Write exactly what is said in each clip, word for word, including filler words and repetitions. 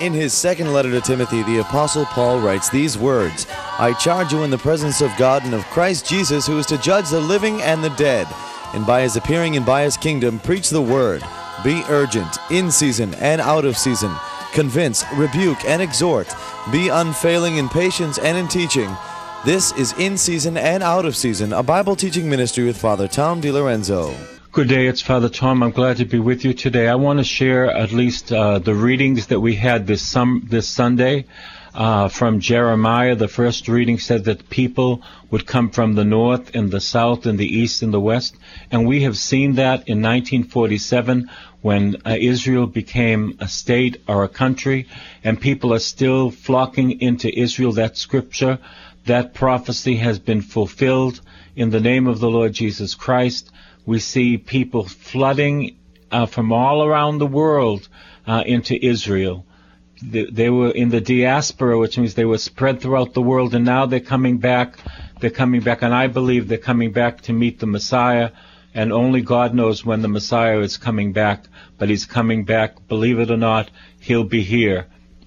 In his second letter to Timothy, the Apostle Paul writes these words, I charge you in the presence of God and of Christ Jesus, who is to judge the living and the dead, and by his appearing and by his kingdom, preach the word. Be urgent, in season and out of season. Convince, rebuke, and exhort. Be unfailing in patience and in teaching. This is In Season and Out of Season, a Bible teaching ministry with Father Tom DiLorenzo. Good day, it's Father Tom. I'm glad to be with you today. I want to share at least uh, the readings that we had this sum- this Sunday uh, from Jeremiah. The first reading said that people would come from the north and the south and the east and the west. And we have seen that in nineteen forty-seven when uh, Israel became a state or a country, and people are still flocking into Israel. That scripture, that prophecy has been fulfilled in the name of the Lord Jesus Christ. We see people flooding uh, from all around the world uh, into Israel. They, they were in the diaspora, which means they were spread throughout the world, and now they're coming back. They're coming back, and I believe they're coming back to meet the Messiah, and only God knows when the Messiah is coming back, but he's coming back. Believe it or not, he'll be here.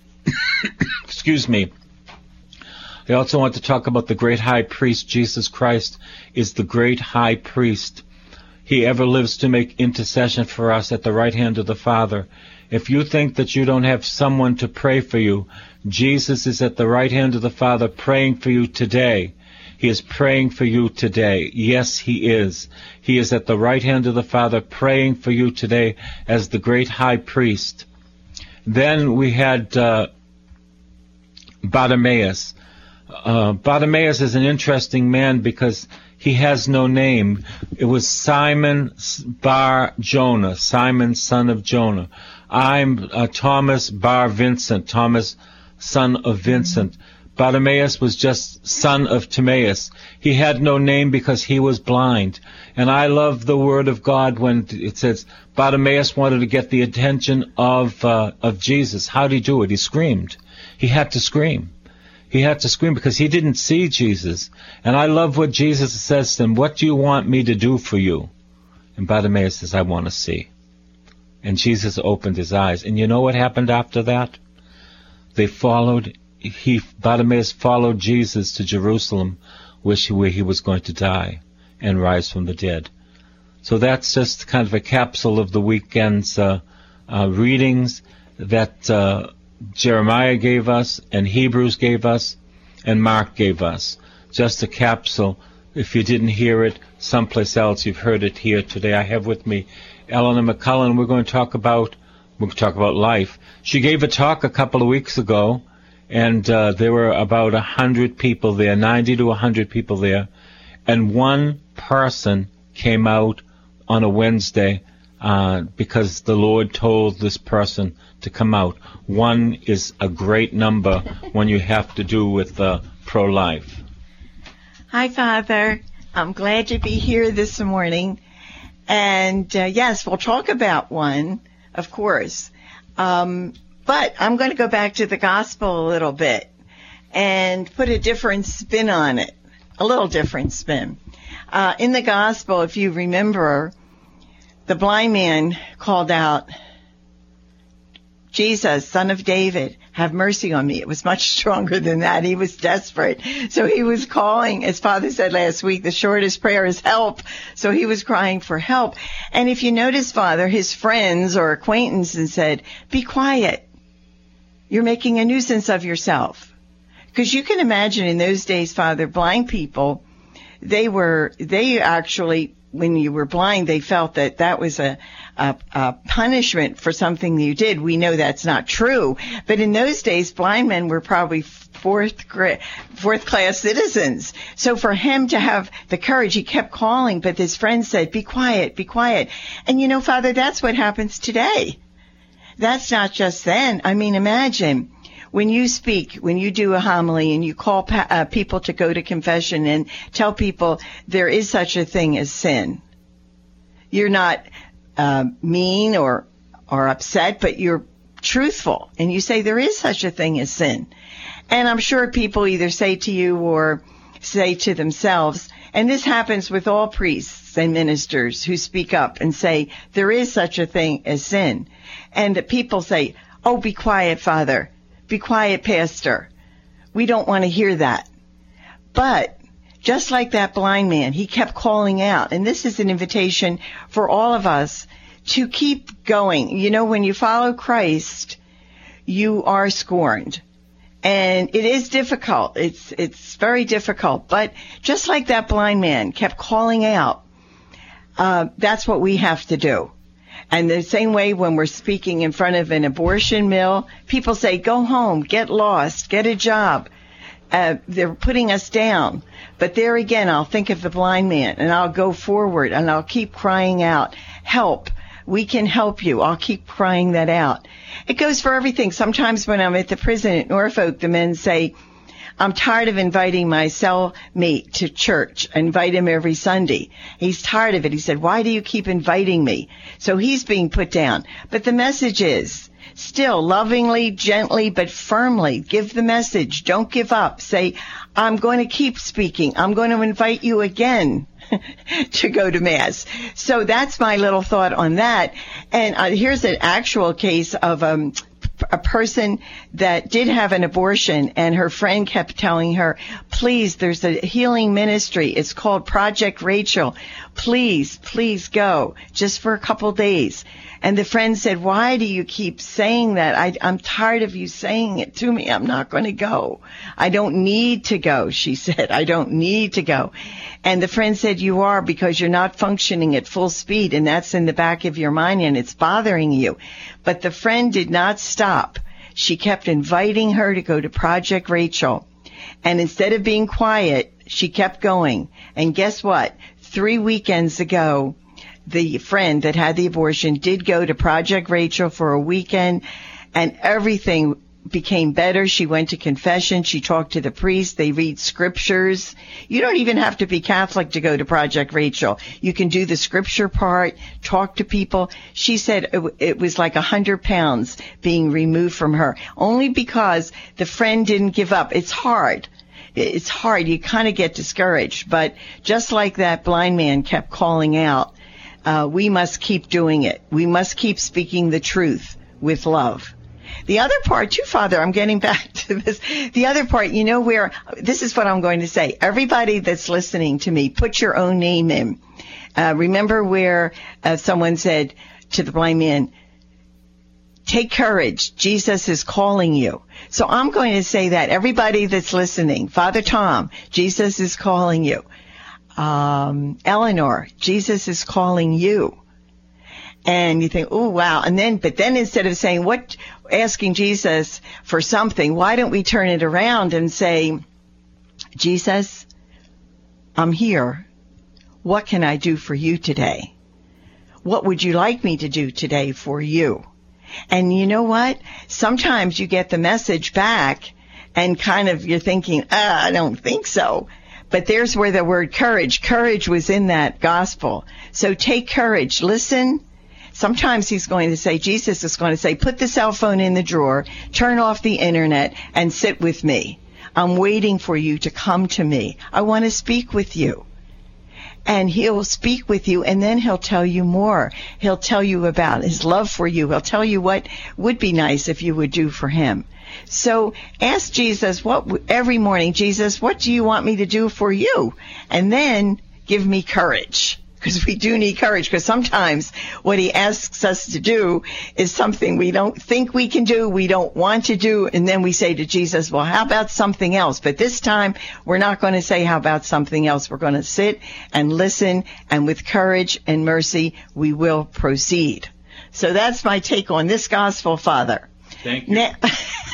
Excuse me. I also want to talk about the great high priest. Jesus Christ is the great high priest. He ever lives to make intercession for us at the right hand of the Father. If you think that you don't have someone to pray for you, Jesus is at the right hand of the Father praying for you today. He is praying for you today. Yes, he is. He is at the right hand of the Father praying for you today as the great high priest. Then we had uh, Bartimaeus. Uh, Bartimaeus is an interesting man because he has no name. It was Simon Bar Jonah, Simon son of Jonah. I'm uh, Thomas Bar Vincent, Thomas son of Vincent. Bartimaeus was just son of Timaeus. He had no name because he was blind. And I love the word of God when it says Bartimaeus wanted to get the attention of uh, of Jesus. How did he do it? He screamed. He had to scream. He had to scream because he didn't see Jesus. And I love what Jesus says to him, what do you want me to do for you? And Bartimaeus says, I want to see. And Jesus opened his eyes. And you know what happened after that? They followed, he, Bartimaeus followed Jesus to Jerusalem, where, she, where he was going to die and rise from the dead. So that's just kind of a capsule of the weekend's uh, uh, readings that uh, Jeremiah gave us, and Hebrews gave us, and Mark gave us. Just a capsule. If you didn't hear it someplace else, you've heard it here today. I have with me Eleanor McCullen. We're going to talk about we're going to talk about life. She gave a talk a couple of weeks ago, and uh, there were about a hundred people there, ninety to a hundred people there, and one person came out on a Wednesday uh, because the Lord told this person to come out. One is a great number when you have to do with uh, pro-life. Hi, Father. I'm glad to be here this morning. And, uh, yes, we'll talk about one, of course. Um, but I'm going to go back to the gospel a little bit and put a different spin on it, a little different spin. Uh, in the gospel, if you remember, the blind man called out, Jesus, son of David, have mercy on me. It was much stronger than that. He was desperate. So he was calling, as Father said last week, the shortest prayer is help. So he was crying for help. And if you notice, Father, his friends or acquaintances said, be quiet. You're making a nuisance of yourself. Because you can imagine in those days, Father, blind people, they were, they actually, when you were blind, they felt that that was a, a, a punishment for something you did. We know that's not true. But in those days, blind men were probably fourth gra- fourth class citizens. So for him to have the courage, he kept calling, but his friends said, be quiet, be quiet. And you know, Father, that's what happens today. That's not just then. I mean, imagine when you speak, when you do a homily and you call pa- uh, people to go to confession and tell people there is such a thing as sin. You're not uh, mean or or upset, but you're truthful. And you say there is such a thing as sin. And I'm sure people either say to you or say to themselves, and this happens with all priests and ministers who speak up and say there is such a thing as sin. And that people say, Oh, be quiet, Father. Be quiet, Pastor. We don't want to hear that. But just like that blind man, he kept calling out. And this is an invitation for all of us to keep going. You know, when you follow Christ, you are scorned. And it is difficult. It's it's very difficult. But just like that blind man kept calling out, uh, that's what we have to do. And the same way when we're speaking in front of an abortion mill, people say, go home, get lost, get a job. Uh, they're putting us down. But there again, I'll think of the blind man, and I'll go forward, and I'll keep crying out, help. We can help you. I'll keep crying that out. It goes for everything. Sometimes when I'm at the prison at Norfolk, the men say, I'm tired of inviting my cellmate to church. I invite him every Sunday. He's tired of it. He said, why do you keep inviting me? So he's being put down. But the message is, still lovingly, gently, but firmly give the message. Don't give up. Say, I'm going to keep speaking. I'm going to invite you again to go to Mass. So that's my little thought on that. And uh, here's an actual case of um, a person that did have an abortion, and her friend kept telling her, please, there's a healing ministry. It's called Project Rachel. Please, please go, just for a couple days. And the friend said, why do you keep saying that? I, I'm tired of you saying it to me. I'm not going to go. I don't need to go, she said. I don't need to go. And the friend said, you are, because you're not functioning at full speed, and that's in the back of your mind, and it's bothering you. But the friend did not stop. She kept inviting her to go to Project Rachel. And instead of being quiet, she kept going. And guess what? Three weekends ago, the friend that had the abortion did go to Project Rachel for a weekend, and everything became better. She went to confession. She talked to the priest. They read scriptures. You don't even have to be Catholic to go to Project Rachel. You can do the scripture part, talk to people. She said it, it was like a hundred pounds being removed from her, only because the friend didn't give up. It's hard. It's hard. You kind of get discouraged. But just like that blind man kept calling out, uh, we must keep doing it. We must keep speaking the truth with love. The other part, too, Father, I'm getting back to this. The other part, you know, where this is what I'm going to say. Everybody that's listening to me, put your own name in. Uh, remember where uh, someone said to the blind man, take courage. Jesus is calling you. So I'm going to say that. Everybody that's listening, Father Tom, Jesus is calling you. Um, Eleanor, Jesus is calling you. And you think, oh, wow. And then, but then instead of saying, what, asking Jesus for something, why don't we turn it around and say, Jesus, I'm here. What can I do for you today? What would you like me to do today for you? And you know what? Sometimes you get the message back and kind of you're thinking, ah, I don't think so. But there's where the word courage, courage was in that gospel. So take courage. Listen. Sometimes he's going to say, Jesus is going to say, put the cell phone in the drawer, turn off the internet, and sit with me. I'm waiting for you to come to me. I want to speak with you. And he'll speak with you, and then he'll tell you more. He'll tell you about his love for you. He'll tell you what would be nice if you would do for him. So ask Jesus, what every morning, Jesus, what do you want me to do for you? And then give me courage. Because we do need courage, because sometimes what he asks us to do is something we don't think we can do, we don't want to do, and then we say to Jesus, well, how about something else? But this time, we're not going to say, how about something else? We're going to sit and listen, and with courage and mercy, we will proceed. So that's my take on this gospel, Father. Thank you. Now,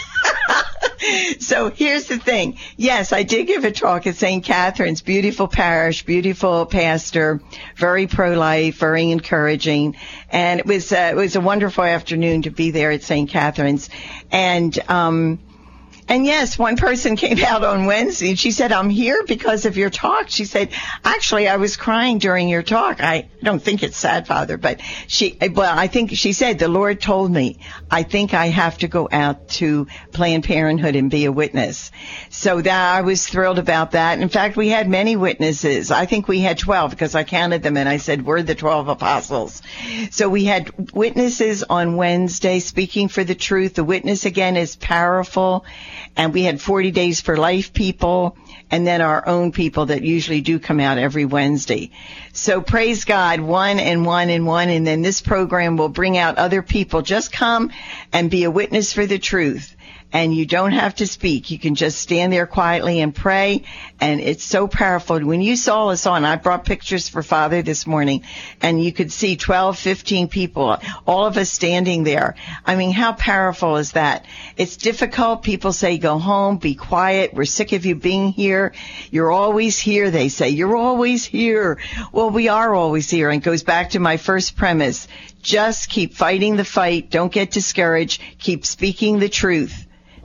so here's the thing. Yes, I did give a talk at Saint Catherine's, beautiful parish, beautiful pastor, very pro-life, very encouraging. And it was, uh, it was a wonderful afternoon to be there at Saint Catherine's. And, um, And yes, one person came out on Wednesday and she said, I'm here because of your talk. She said, actually, I was crying during your talk. I don't think it's sad, Father, but she, well, I think she said, the Lord told me, I think I have to go out to Planned Parenthood and be a witness. So that I was thrilled about that. In fact, we had many witnesses. I think we had twelve because I counted them and I said, we're the twelve apostles. So we had witnesses on Wednesday speaking for the truth. The witness again is powerful. And we had forty Days for Life people, and then our own people that usually do come out every Wednesday. So praise God, one and one and one, and then this program will bring out other people. Just come and be a witness for the truth. And you don't have to speak. You can just stand there quietly and pray. And it's so powerful. When you saw us on, I brought pictures for Father this morning, and you could see twelve, fifteen people, all of us standing there. I mean, how powerful is that? It's difficult. People say, go home, be quiet. We're sick of you being here. You're always here, they say. You're always here. Well, we are always here. And it goes back to my first premise. Just keep fighting the fight. Don't get discouraged. Keep speaking the truth.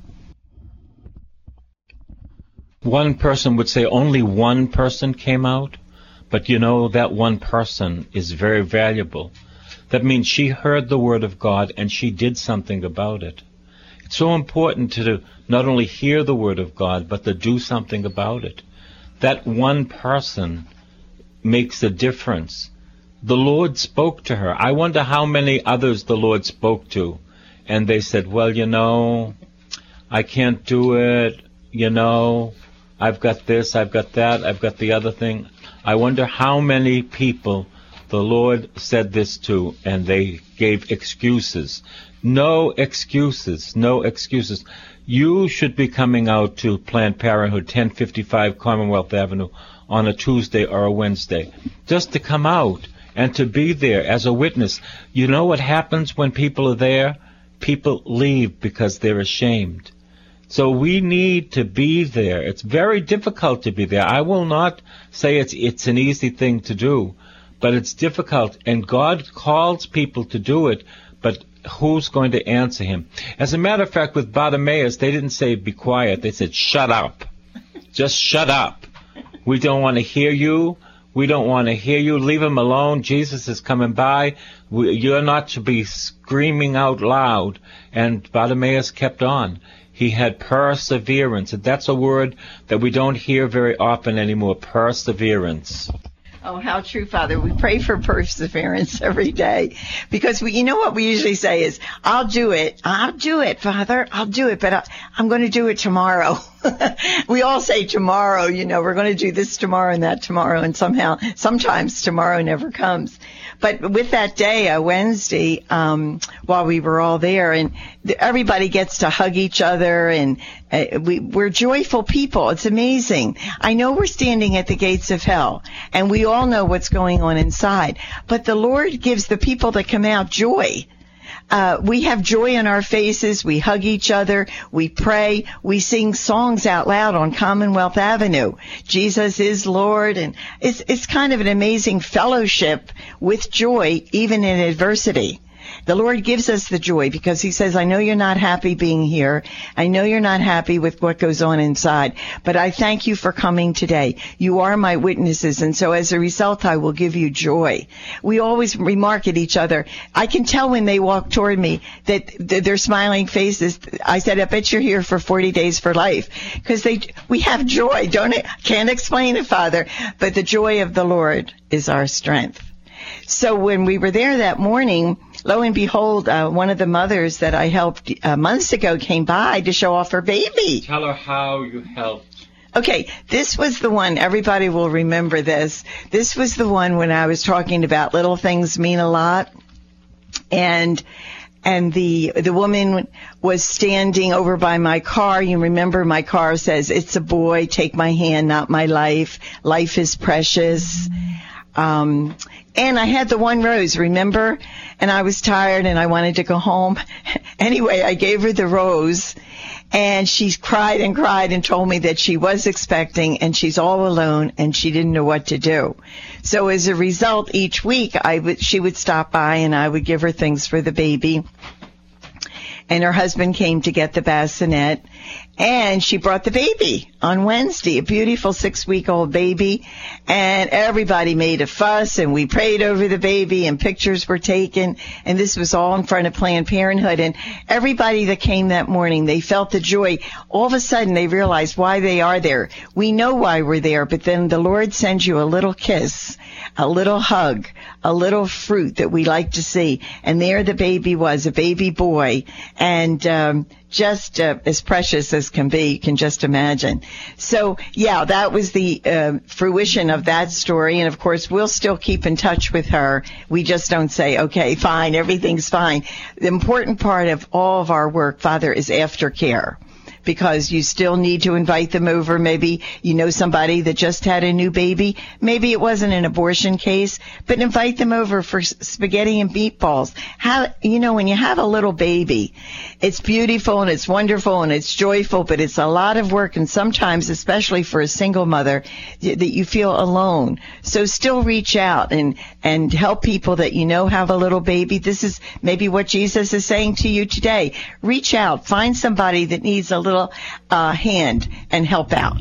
One person would say only one person came out, but you know that one person is very valuable. That means she heard the Word of God and she did something about it. It's so important to not only hear the Word of God, but to do something about it. That one person makes a difference. The Lord spoke to her. I wonder how many others the Lord spoke to, and they said, well, you know, I can't do it, you know, I've got this, I've got that, I've got the other thing. I wonder how many people the Lord said this to, and they gave excuses. No excuses, no excuses. You should be coming out to Planned Parenthood, ten fifty-five Commonwealth Avenue, on a Tuesday or a Wednesday, just to come out and to be there as a witness. You know what happens when people are there? People leave because they're ashamed. So we need to be there. It's very difficult to be there. I will not say it's it's an easy thing to do, but it's difficult. And God calls people to do it, but who's going to answer him? As a matter of fact, with Bartimaeus, they didn't say be quiet. They said shut up. Just shut up. We don't want to hear you. We don't want to hear you. Leave him alone. Jesus is coming by. We, you're not to be screaming out loud. And Bartimaeus kept on. He had perseverance, and that's a word that we don't hear very often anymore, perseverance. Oh, how true, Father. We pray for perseverance every day because we, you know what we usually say is, I'll do it. I'll do it, Father. I'll do it, but I, I'm going to do it tomorrow. We all say tomorrow, you know, we're going to do this tomorrow and that tomorrow, and somehow, sometimes tomorrow never comes. But with that day, uh, Wednesday, um, while we were all there, and th- everybody gets to hug each other, and uh, we, we're joyful people. It's amazing. I know we're standing at the gates of hell, and we all know what's going on inside. But the Lord gives the people that come out joy. Uh, we have joy in our faces. We hug each other. We pray. We sing songs out loud on Commonwealth Avenue. Jesus is Lord. And it's, it's kind of an amazing fellowship with joy, even in adversity. The Lord gives us the joy because he says, I know you're not happy being here. I know you're not happy with what goes on inside, but I thank you for coming today. You are my witnesses, and so as a result, I will give you joy. We always remark at each other. I can tell when they walk toward me that their smiling faces. I said, I bet you're here for forty Days for Life, because they we have joy. Don't it? Can't explain it, Father, but the joy of the Lord is our strength. So when we were there that morning, lo and behold, uh, one of the mothers that I helped uh, months ago came by to show off her baby. Tell her how you helped. Okay, this was the one, everybody will remember this. This was the one when I was talking about little things mean a lot. And and the the woman was standing over by my car. You remember my car says, it's a boy, take my hand, not my life. Life is precious. Um, and I had the one rose, remember? And I was tired and I wanted to go home. Anyway, I gave her the rose, and she cried and cried and told me that she was expecting and she's all alone and she didn't know what to do. So as a result, each week I would, she would stop by and I would give her things for the baby. and her husband came to get the bassinet, and she brought the baby on Wednesday, a beautiful six-week-old baby, and everybody made a fuss, and we prayed over the baby, and pictures were taken, and this was all in front of Planned Parenthood, and everybody that came that morning, they felt the joy. All of a sudden, they realized why they are there. We know why we're there, but then the Lord sends you a little kiss, a little hug, a little fruit that we like to see, and there the baby was, a baby boy, and um just uh, as precious as can be, you can just imagine. So, yeah, that was the uh, fruition of that story, and of course, we'll still keep in touch with her. We just don't say, okay, fine, everything's fine. The important part of all of our work, Father, is aftercare, because you still need to invite them over. Maybe you know somebody that just had a new baby. Maybe it wasn't an abortion case, but invite them over for spaghetti and meatballs. How, you know, when you have a little baby, it's beautiful and it's wonderful and it's joyful, but it's a lot of work, and sometimes, especially for a single mother, that you feel alone. So still reach out and, and help people that you know have a little baby. This is maybe what Jesus is saying to you today. Reach out, find somebody that needs a little uh, hand and help out.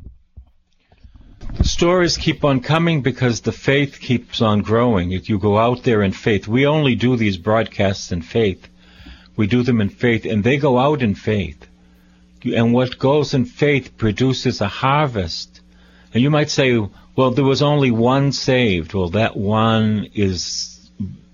The stories keep on coming because the faith keeps on growing. If you go out there in faith, we only do these broadcasts in faith. We do them in faith, and they go out in faith. And what goes in faith produces a harvest. And you might say, well, there was only one saved. Well, that one is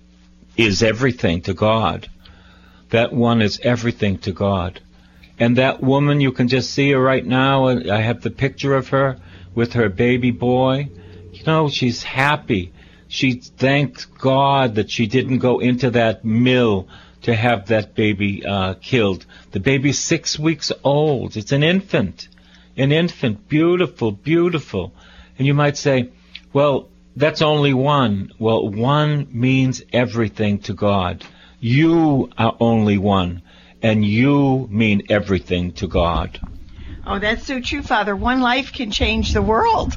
is everything to God. That one is everything to God. And that woman, you can just see her right now. I have the picture of her with her baby boy. You know, she's happy. She thanks God that she didn't go into that mill to have that baby uh, killed. The baby's six weeks old. It's an infant. An infant. Beautiful, beautiful. And you might say, well, that's only one. Well, one means everything to God. You are only one. And you mean everything to God. Oh, that's so true, Father. One life can change the world.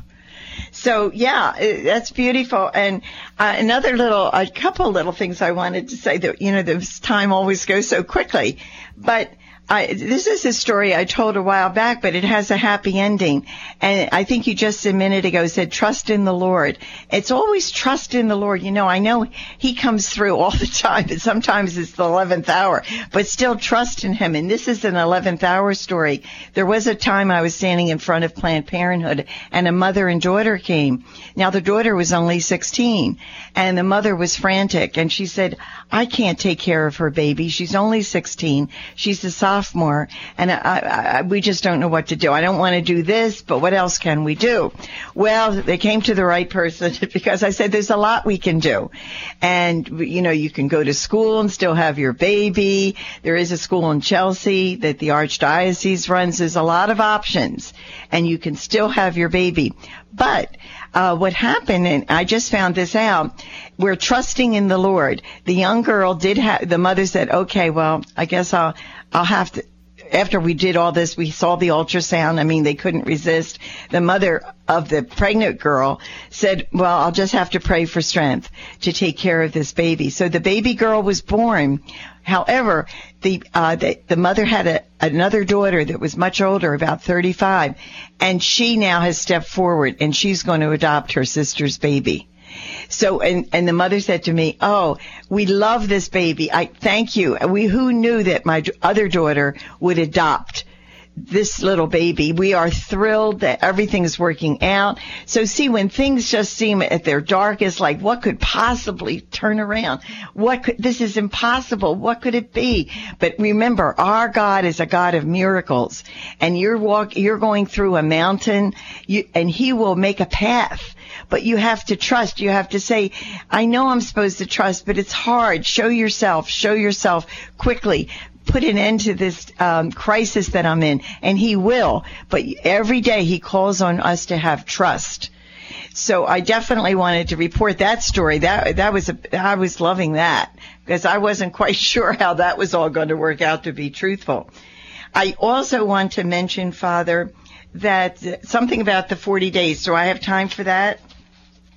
So, yeah, that's beautiful. And uh, another little, a couple little things I wanted to say that, you know, this time always goes so quickly. But I, this is a story I told a while back, but it has a happy ending. And I think you just a minute ago said, trust in the Lord. It's always trust in the Lord. You know, I know He comes through all the time, but sometimes it's the eleventh hour, but still trust in Him. And this is an eleventh hour story. There was a time I was standing in front of Planned Parenthood, and a mother and daughter came. Now, the daughter was only sixteen, and the mother was frantic, and she said, I can't take care of her baby. She's only sixteen. She's a sophomore, and I, I, we just don't know what to do. I don't want to do this, but what else can we do? Well, they came to the right person because I said there's a lot we can do. And, you know, you can go to school and still have your baby. There is a school in Chelsea that the Archdiocese runs. There's a lot of options, and you can still have your baby. But uh, what happened, and I just found this out, we're trusting in the Lord. The young girl did have, the mother said, okay, well, I guess I'll, I'll have to, after we did all this, we saw the ultrasound. I mean, they couldn't resist. The mother of the pregnant girl said, well, I'll just have to pray for strength to take care of this baby. So the baby girl was born. However, the, uh, the, the mother had a, another daughter that was much older, about thirty-five, and she now has stepped forward, and she's going to adopt her sister's baby. So, and, and the mother said to me, oh, we love this baby. I thank you. We, who knew that my other daughter would adopt this little baby? We are thrilled that everything's working out. So see, when things just seem at their darkest, like what could possibly turn around? What could, this is impossible. What could it be? But remember, our God is a God of miracles, and you're walk, you're going through a mountain, you, and He will make a path. But you have to trust. You have to say, I know I'm supposed to trust, but it's hard. Show yourself. Show yourself quickly. Put an end to this um, crisis that I'm in. And He will. But every day He calls on us to have trust. So I definitely wanted to report that story. That that was a, I was loving that, because I wasn't quite sure how that was all going to work out, to be truthful. I also want to mention, Father, that something about the forty days. Do I have time for that?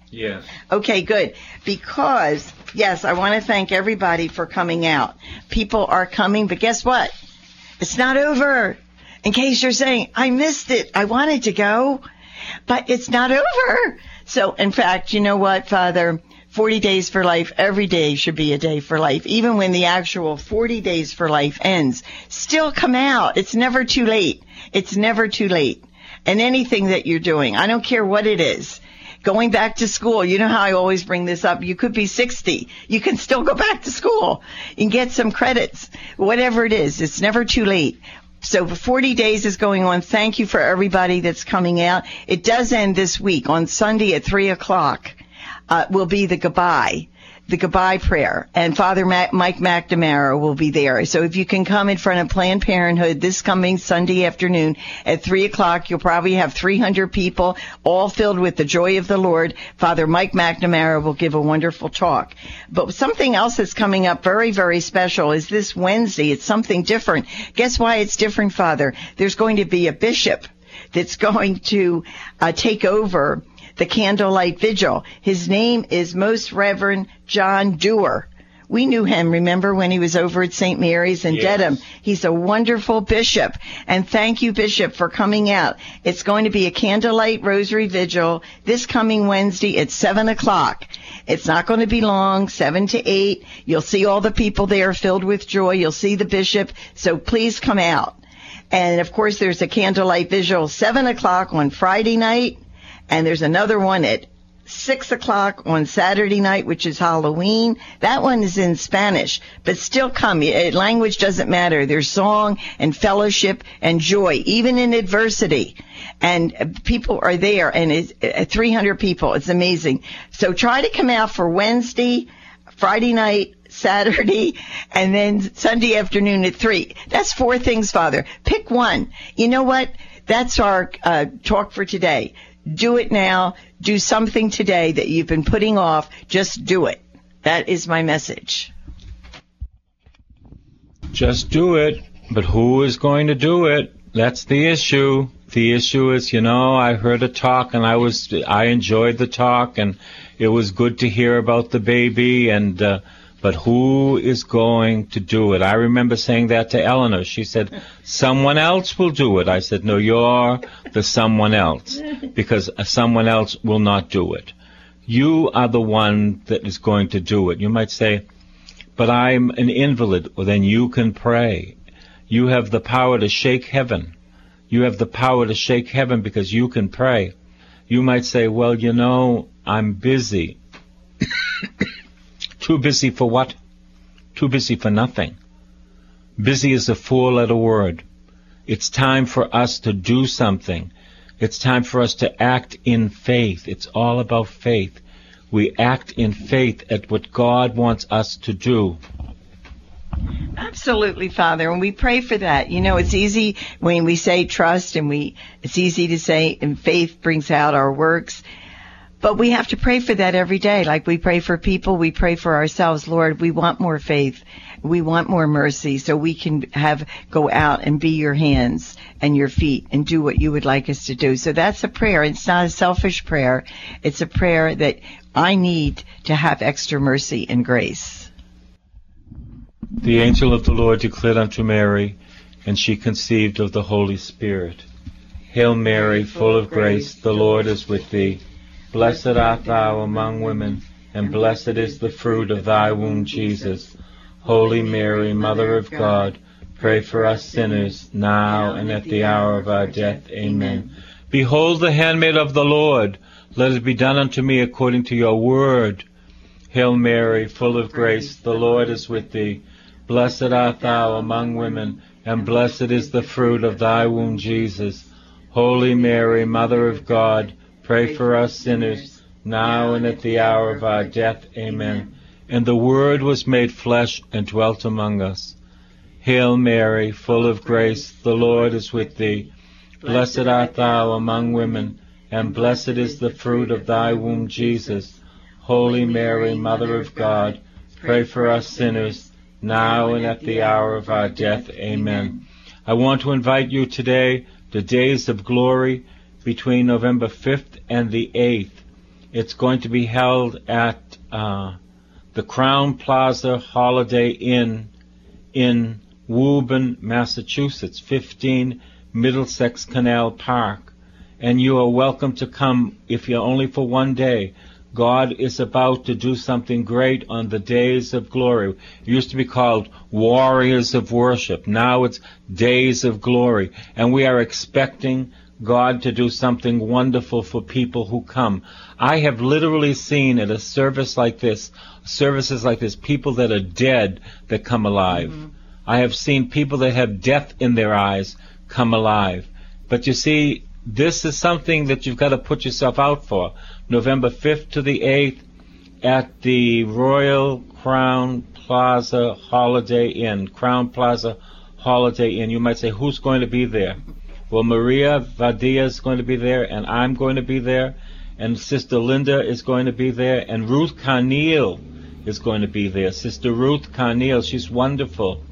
Yes. Okay, good. Because, yes, I want to thank everybody for coming out. People are coming, but guess what? It's not over. In case you're saying, I missed it, I wanted to go, but it's not over. So, in fact, you know what, Father? forty days for life, every day should be a day for life. Even when the actual forty days for life ends, still come out. It's never too late. It's never too late. And anything that you're doing, I don't care what it is. Going back to school, you know how I always bring this up. You could be sixty. You can still go back to school and get some credits. Whatever it is, it's never too late. So forty days is going on. Thank you for everybody that's coming out. It does end this week on Sunday at three o'clock. Uh, will be the goodbye, the goodbye prayer, and Father Ma- Mike McNamara will be there. So if you can come in front of Planned Parenthood this coming Sunday afternoon at three o'clock, you'll probably have three hundred people, all filled with the joy of the Lord. Father Mike McNamara will give a wonderful talk. But something else that's coming up very, very special is this Wednesday. It's something different. Guess why it's different, Father? There's going to be a bishop that's going to uh, take over the candlelight vigil. His name is Most Reverend John Dewar. We knew him, remember, when he was over at Saint Mary's in Yes. Dedham. He's a wonderful bishop. And thank you, Bishop, for coming out. It's going to be a candlelight rosary vigil this coming Wednesday at seven o'clock. It's not going to be long, seven to eight. You'll see all the people there filled with joy. You'll see the bishop. So please come out. And, of course, there's a candlelight vigil seven o'clock on Friday night. And there's another one at six o'clock on Saturday night, which is Halloween. That one is in Spanish, but still come. Language doesn't matter. There's song and fellowship and joy, even in adversity. And people are there, and it's three hundred people. It's amazing. So try to come out for Wednesday, Friday night, Saturday, and then Sunday afternoon at three. That's four things, Father. Pick one. You know what? That's our uh, talk for today. Do it now. Do something today that you've been putting off. Just do it. That is my message. Just do it. But who is going to do it? That's the issue. The issue is, you know, I heard a talk and I was, I enjoyed the talk and it was good to hear about the baby and, uh, but who is going to do it? I remember saying that to Eleanor. She said, someone else will do it. I said, no, you're the someone else, because someone else will not do it. You are the one that is going to do it. You might say, but I'm an invalid. Well, then you can pray. You have the power to shake heaven. You have the power to shake heaven because you can pray. You might say, well, you know, I'm busy. Too busy for what? Too busy for nothing. Busy is a four-letter word. It's time for us to do something. It's time for us to act in faith. It's all about faith. We act in faith at what God wants us to do. Absolutely, Father, and we pray for that. You know, it's easy when we say trust, and we it's easy to say, and faith brings out our works. But we have to pray for that every day. Like we pray for people, we pray for ourselves. Lord, we want more faith. We want more mercy so we can have go out and be your hands and your feet and do what you would like us to do. So that's a prayer. It's not a selfish prayer. It's a prayer that I need to have extra mercy and grace. The angel of the Lord declared unto Mary, and she conceived of the Holy Spirit. Hail Mary, full of grace, the Lord is with thee. Blessed art thou among women, and blessed is the fruit of thy womb, Jesus. Holy Mary, Mother of God, pray for us sinners, now and at the hour of our death. Amen. Behold the handmaid of the Lord. Let it be done unto me according to your word. Hail Mary, full of grace, the Lord is with thee. Blessed art thou among women, and blessed is the fruit of thy womb, Jesus. Holy Mary, Mother of God, pray for us sinners, now and at the hour of our death. Amen. And the Word was made flesh and dwelt among us. Hail Mary, full of grace, the Lord is with thee. Blessed art thou among women, and blessed is the fruit of thy womb, Jesus. Holy Mary, Mother of God, pray for us sinners, now and at the hour of our death. Amen. I want to invite you today to Days of Glory between November fifth and the eighth. It's going to be held at uh, the Crown Plaza Holiday Inn in Woburn, Massachusetts, fifteen Middlesex Canal Park. And you are welcome to come if you're only for one day. God is about to do something great on the Days of Glory. It used to be called Warriors of Worship. Now it's Days of Glory. And we are expecting God to do something wonderful for people who come. I have literally seen at a service like this, services like this, people that are dead that come alive. Mm-hmm. I have seen people that have death in their eyes come alive. But you see, this is something that you've got to put yourself out for. November fifth to the eighth at the Royal Crown Plaza Holiday Inn. Crown Plaza Holiday Inn. You might say, who's going to be there? Well, Maria Vadia is going to be there, and I'm going to be there, and Sister Linda is going to be there, and Ruth Carneal is going to be there. Sister Ruth Carneal, she's wonderful.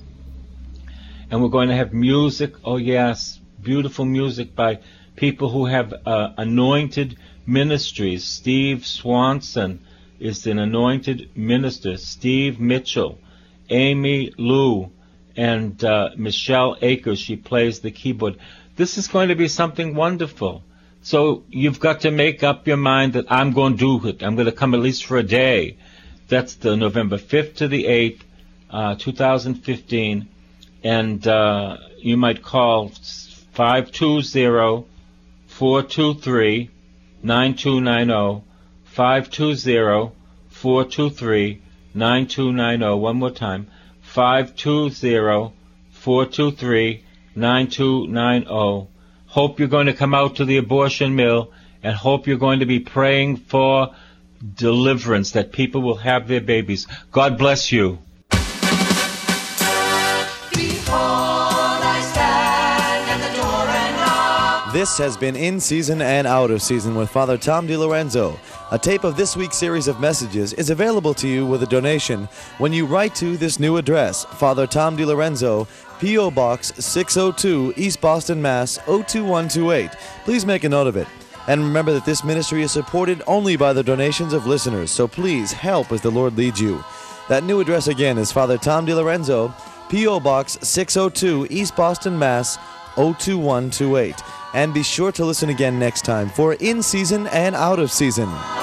And we're going to have music, oh yes, beautiful music by people who have uh, anointed ministries. Steve Swanson is an anointed minister. Steve Mitchell, Amy Lou, and uh, Michelle Akers, she plays the keyboard. This is going to be something wonderful. So you've got to make up your mind that I'm going to do it. I'm going to come at least for a day. That's the November fifth to the eighth, uh, two thousand fifteen. And uh, you might call five two zero, four two three, nine two nine zero, five two zero, four two three, nine two nine zero. One more time, five two zero, four two three, nine two nine zero. Hope you're going to come out to the abortion mill, and hope you're going to be praying for deliverance, that people will have their babies. God bless you. This has been In Season and Out of Season with Father Tom DiLorenzo. A tape of this week's series of messages is available to you with a donation when you write to this new address, Father Tom DiLorenzo, P O. Box six oh two, East Boston, Mass. oh two one two eight. Please make a note of it. And remember that this ministry is supported only by the donations of listeners, so please help as the Lord leads you. That new address again is Father Tom DiLorenzo, P O. Box six oh two, East Boston, Mass. oh two one two eight. And be sure to listen again next time for In Season and Out of Season.